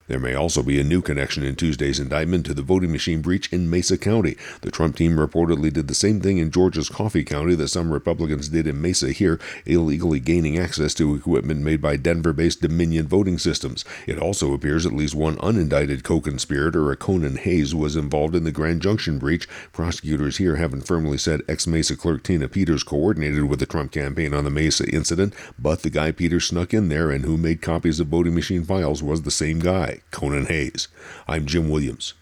There may also be a new connection in Tuesday's indictment to the voting machine breach in Mesa County. The Trump team reportedly did the same thing in Georgia's Coffee County that some Republicans did in Mesa here, illegally gaining access to equipment made by Denver-based Dominion Voting Systems. It also appears at least one unindicted co-conspirator, a Conan Hayes, was involved in the Grand Junction breach. Prosecutors here haven't firmly said ex-Mesa clerk Tina Peters coordinated with the Trump campaign on the Mesa incident, but the guy Peters snuck in there and who made copies of voting machine files was the same guy, Conan Hayes. I'm Jim Williams.